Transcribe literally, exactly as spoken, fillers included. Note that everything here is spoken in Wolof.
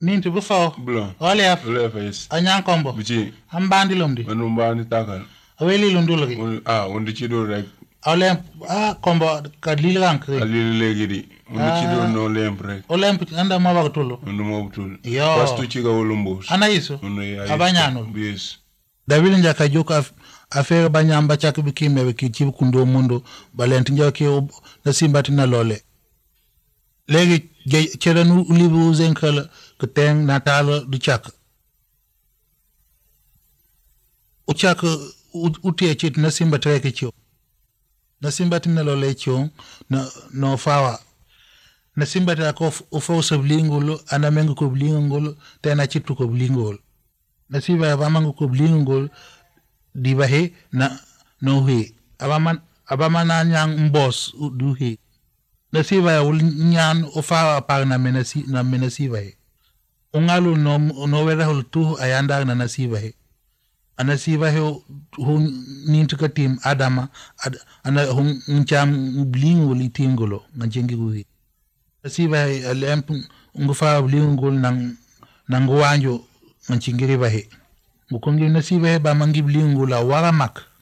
Ninti bufo. Blo. Olef. Olef yes. Anyang kombo. Bichi. Ambandi lomdi. Manu mbandi takal. Aweli lundulagi. Ah, undi chido rek. Olem ah kombo kadlil rank. Alili legidi. Undi chido no lemp rek. Olem anda mabaga tulu. Undi mabaga Yo. Pastu chiga ulumbos. Ana iso. Abanyano. Yes. Davili njaka joka affaire banyamba chak bikime biki chibu kundo mundo balenti njake na simbati na lole. Legi cheranu ulibu zenkala keteng natala du chak. Uchak utie chit na simbati reke chio. Na simbati na lole chio na no fawa. Na simbati ako ufosa blingolo anamengu ko blingolo tena chitu ko blingolo. Na siba ya bamangu ko blingolo dibahe na no he. Abaman abamana nyang mbos du he. Na siba ya nyan ufawa pag na menasi na menasiba he. Ungalu no no wera hul tu ayanda na nasiba he. Anasiba he hun nintuka tim adama ad, ana hun ncham blingo li tingolo ngajengi guhi. Nasiba he alemp ngufa blingo nang nang wanjo ngachingiri bahe. Mukongi nasiba he ba mangi blingo la waramak.